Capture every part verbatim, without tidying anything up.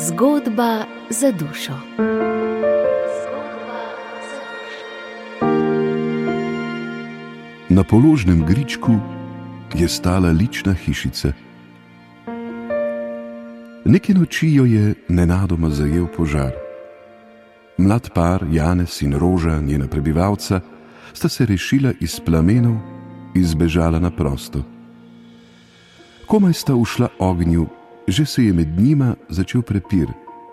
Zgodba za dušo. Na položnem gričku je stala lična hišica. Neke noči jo je nenadoma zajel požar. Mlad par, Janez in Roža, njena prebivalca, sta se rešila iz plamenov in zbežala na prosto. Komaj sta ušla ognju, že se je med njima začel prepir.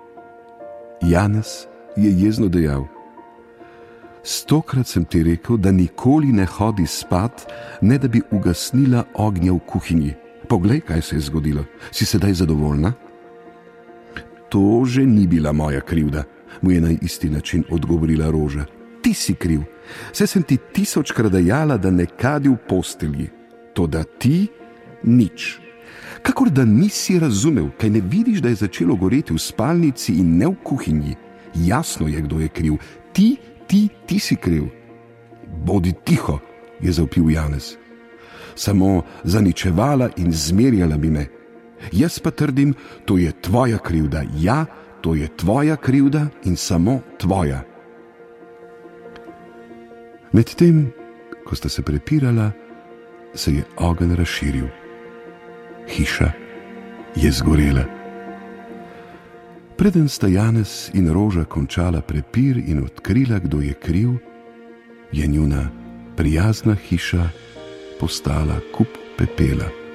Janez je jezno dejal: stokrat sem ti rekel, da nikoli ne hodi spat, ne da bi ugasnila ognja v kuhinji. Poglej, kaj se je zgodilo. Si sedaj zadovoljna? To že ni bila moja krivda, mu je na isti način odgovorila Roža. Ti si kriv. Saj sem ti tisočkrat dejala, da ne kadi v postelji. Toda ti nič. Kakor da nisi razumel, kaj ne vidiš, da je začelo goreti v spalnici in ne v kuhinji. Jasno je, kdo je kriv. Ti, ti, ti si kriv. Bodi tiho, je zavpil Janez. Samo zaničevala in zmerjala bi me. Jaz pa trdim, to je tvoja krivda. Ja, to je tvoja krivda in samo tvoja. Medtem, ko sta se prepirala, se je ogenj razširil. Hiša je zgorela. Preden sta Janez in Roža končala prepir in odkrila, kdo je kriv, je njuna prijazna hiša postala kup pepela.